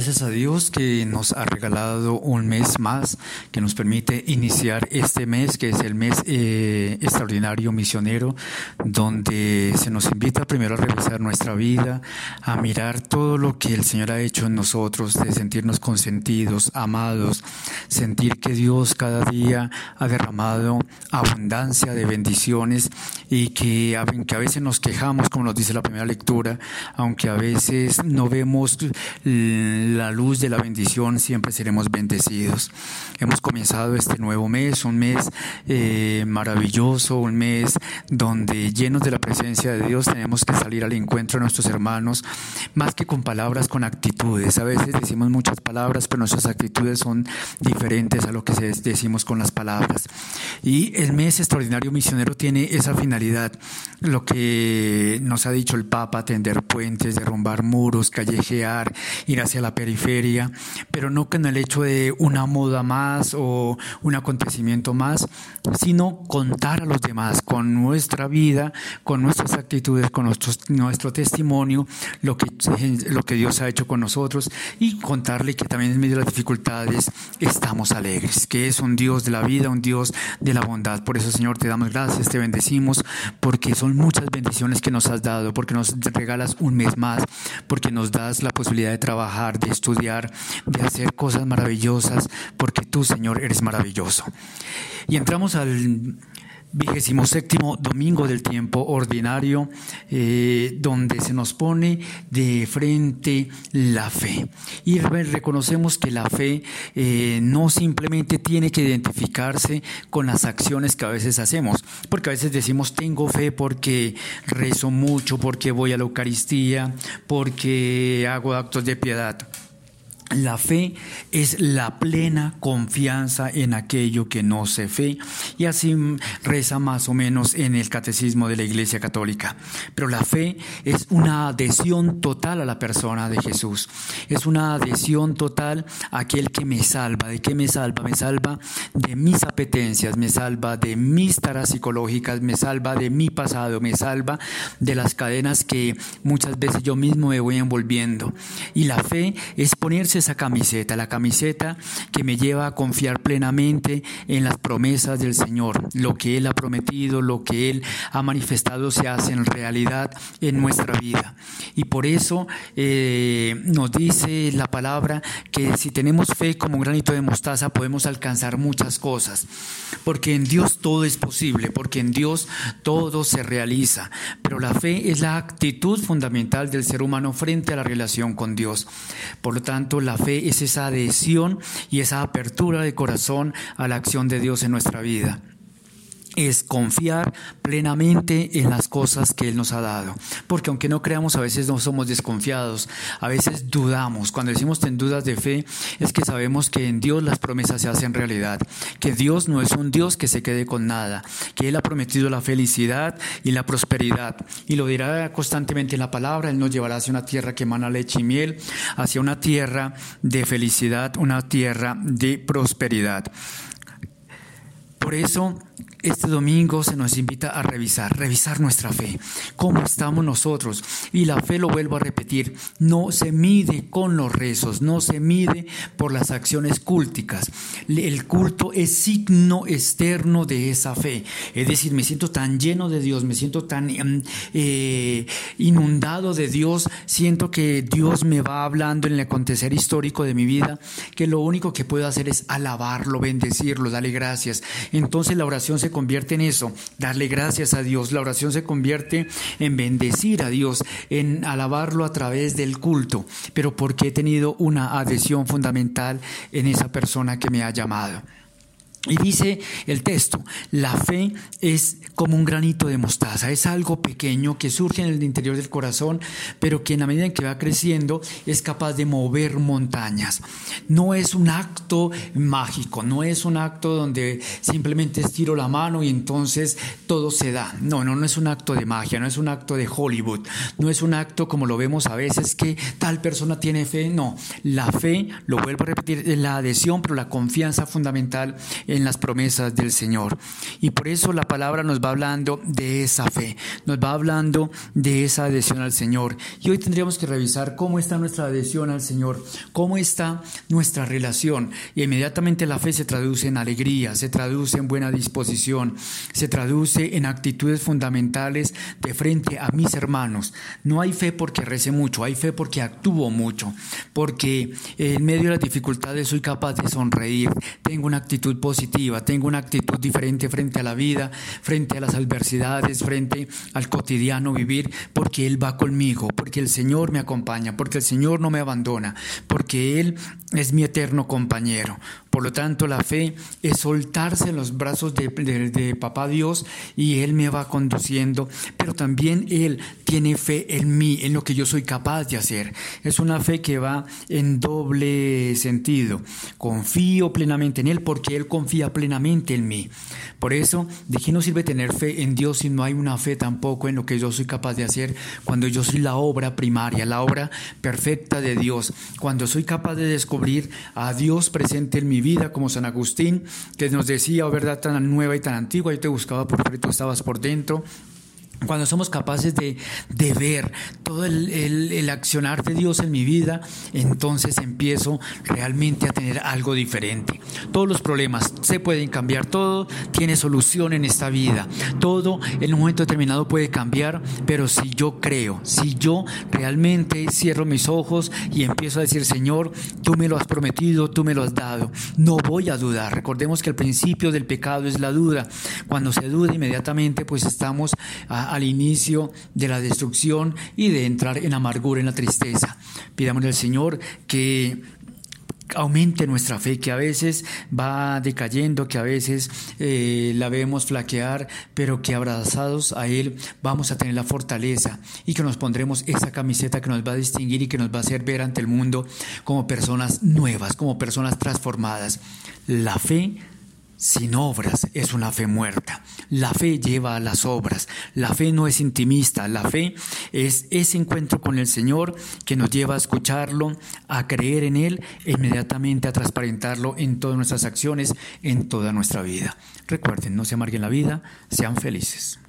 gracias a Dios que nos ha regalado un mes más, que nos permite iniciar este mes, que es el mes extraordinario misionero, donde se nos invita primero a revisar nuestra vida, a mirar todo lo que el Señor ha hecho en nosotros, de sentirnos consentidos, amados, sentir que Dios cada día ha derramado abundancia de bendiciones y que a veces nos quejamos, como nos dice la primera lectura, aunque a veces no vemos la luz de la bendición, siempre seremos bendecidos. Hemos comenzado este nuevo mes, un mes maravilloso, un mes donde llenos de la presencia de Dios tenemos que salir al encuentro de nuestros hermanos, más que con palabras, con actitudes. A veces decimos muchas palabras, pero nuestras actitudes son diferentes a lo que decimos con las palabras. Y el mes extraordinario misionero tiene esa finalidad, lo que nos ha dicho el Papa: tender puentes, derrumbar muros, callejear, ir hacia la periferia, pero no con el hecho de una moda más o un acontecimiento más, sino contar a los demás con nuestra vida, con nuestras actitudes, con nuestro testimonio, lo que Dios ha hecho con nosotros, y contarle que también en medio de las dificultades estamos alegres, que es un Dios de la vida, un Dios de la bondad. Por eso, Señor, te damos gracias, te bendecimos, porque son muchas bendiciones que nos has dado, porque nos regalas un mes más, porque nos das la posibilidad de trabajar, de estudiar, de hacer cosas maravillosas, porque tú, Señor, eres maravilloso. Y entramos al 27º domingo del tiempo ordinario, donde se nos pone de frente la fe. Y reconocemos que la fe no simplemente tiene que identificarse con las acciones que a veces hacemos, porque a veces decimos tengo fe porque rezo mucho, porque voy a la Eucaristía, porque hago actos de piedad. La fe es la plena confianza en aquello que no se ve, y así reza más o menos en el Catecismo de la Iglesia Católica. Pero la fe es una adhesión total a la persona de Jesús, es una adhesión total a aquel que me salva. ¿De qué me salva? Me salva de mis apetencias, me salva de mis taras psicológicas, me salva de mi pasado, me salva de las cadenas que muchas veces yo mismo me voy envolviendo. Y la fe es ponerse esa camiseta, la camiseta que me lleva a confiar plenamente en las promesas del Señor. Lo que Él ha prometido, lo que Él ha manifestado se hace en realidad en nuestra vida. Y por eso nos dice la palabra que si tenemos fe como un granito de mostaza podemos alcanzar muchas cosas, porque en Dios todo es posible, porque en Dios todo se realiza. Pero la fe es la actitud fundamental del ser humano frente a la relación con Dios. Por lo tanto, la fe es esa adhesión y esa apertura de corazón a la acción de Dios en nuestra vida. Es confiar plenamente en las cosas que Él nos ha dado, porque aunque no creamos, a veces no somos desconfiados, a veces dudamos. Cuando decimos ten dudas de fe, es que sabemos que en Dios las promesas se hacen realidad, que Dios no es un Dios que se quede con nada, que Él ha prometido la felicidad y la prosperidad, y lo dirá constantemente en la palabra. Él nos llevará hacia una tierra que emana leche y miel, hacia una tierra de felicidad, una tierra de prosperidad. Por eso, este domingo se nos invita a revisar nuestra fe, cómo estamos nosotros. Y la fe, lo vuelvo a repetir, no se mide con los rezos, no se mide por las acciones cúlticas. El culto es signo externo de esa fe. Es decir, me siento tan lleno de Dios, me siento tan inundado de Dios, siento que Dios me va hablando en el acontecer histórico de mi vida, que lo único que puedo hacer es alabarlo, bendecirlo, darle gracias. Entonces la oración se convierte en eso, darle gracias a Dios. La oración se convierte en bendecir a Dios, en alabarlo a través del culto, pero porque he tenido una adhesión fundamental en esa persona que me ha llamado. Y dice el texto, la fe es como un granito de mostaza, es algo pequeño que surge en el interior del corazón, pero que en la medida en que va creciendo es capaz de mover montañas. No es un acto mágico, no es un acto donde simplemente estiro la mano y entonces todo se da. No es un acto de magia, no es un acto de Hollywood, no es un acto como lo vemos a veces que tal persona tiene fe. No, la fe, lo vuelvo a repetir, es la adhesión, pero la confianza fundamental en las promesas del Señor. Y por eso la palabra nos va hablando de esa fe, nos va hablando de esa adhesión al Señor. Y hoy tendríamos que revisar cómo está nuestra adhesión al Señor, cómo está nuestra relación. Y inmediatamente la fe se traduce en alegría, se traduce en buena disposición, se traduce en actitudes fundamentales de frente a mis hermanos. No hay fe porque rece mucho, hay fe porque actúo mucho, porque en medio de las dificultades soy capaz de sonreír, tengo una actitud positiva, tengo una actitud diferente frente a la vida, frente a las adversidades, frente al cotidiano vivir, porque Él va conmigo, porque el Señor me acompaña, porque el Señor no me abandona, porque Él es mi eterno compañero. Por lo tanto, la fe es soltarse en los brazos de Papá Dios y Él me va conduciendo, pero también Él tiene fe en mí, en lo que yo soy capaz de hacer. Es una fe que va en doble sentido. Confío plenamente en Él porque Él confía plenamente en mí. Por eso, ¿de qué nos sirve tener fe en Dios si no hay una fe tampoco en lo que yo soy capaz de hacer cuando yo soy la obra primaria, la obra perfecta de Dios? Cuando soy capaz de descubrir a Dios presente en mi vida, como San Agustín, que nos decía: oh verdad tan nueva y tan antigua, yo te buscaba por fuera y tú estabas por dentro. Cuando somos capaces de ver todo el accionar de Dios en mi vida, entonces empiezo realmente a tener algo diferente. Todos los problemas se pueden cambiar, todo tiene solución en esta vida, todo en un momento determinado puede cambiar, pero si yo creo, si yo realmente cierro mis ojos y empiezo a decir: Señor, tú me lo has prometido, tú me lo has dado, no voy a dudar. Recordemos que el principio del pecado es la duda. Cuando se duda, inmediatamente pues estamos al inicio de la destrucción y de entrar en amargura, en la tristeza. Pidámosle al Señor que aumente nuestra fe, que a veces va decayendo, que a veces la vemos flaquear, pero que abrazados a Él vamos a tener la fortaleza y que nos pondremos esa camiseta que nos va a distinguir y que nos va a hacer ver ante el mundo como personas nuevas, como personas transformadas. La fe sin obras es una fe muerta. La fe lleva a las obras. La fe no es intimista. La fe es ese encuentro con el Señor que nos lleva a escucharlo, a creer en Él e inmediatamente a transparentarlo en todas nuestras acciones, en toda nuestra vida. Recuerden, no se amarguen la vida, sean felices.